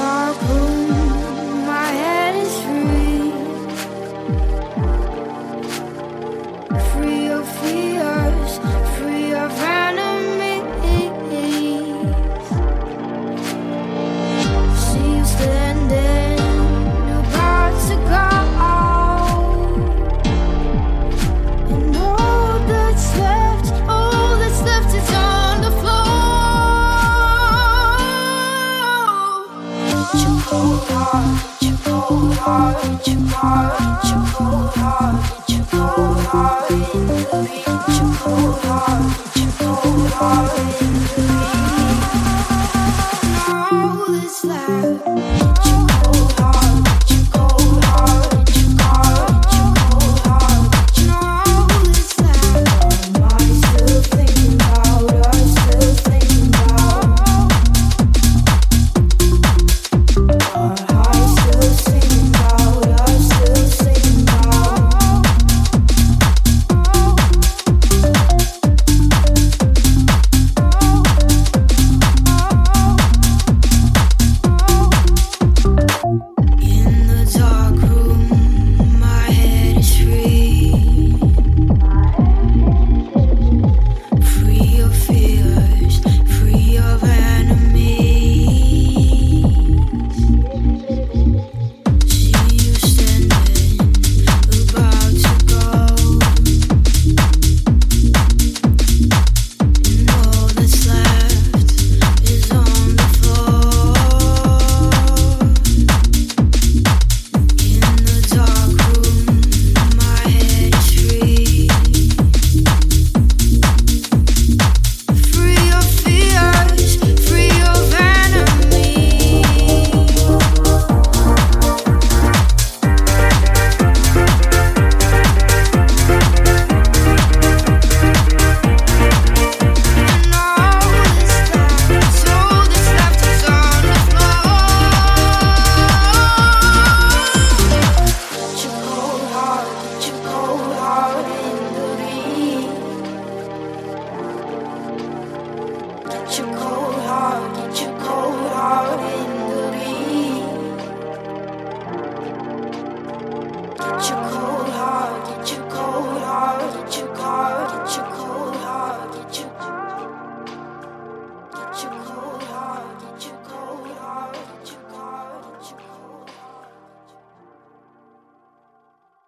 dark room, my head is free, free of fears, free of enemies. See you standing, about to go, and all that's left is on the floor. You cold heart, you cold heart, you heart, you cold heart, you cold heart, you cold heart, you cold heart, you cold heart.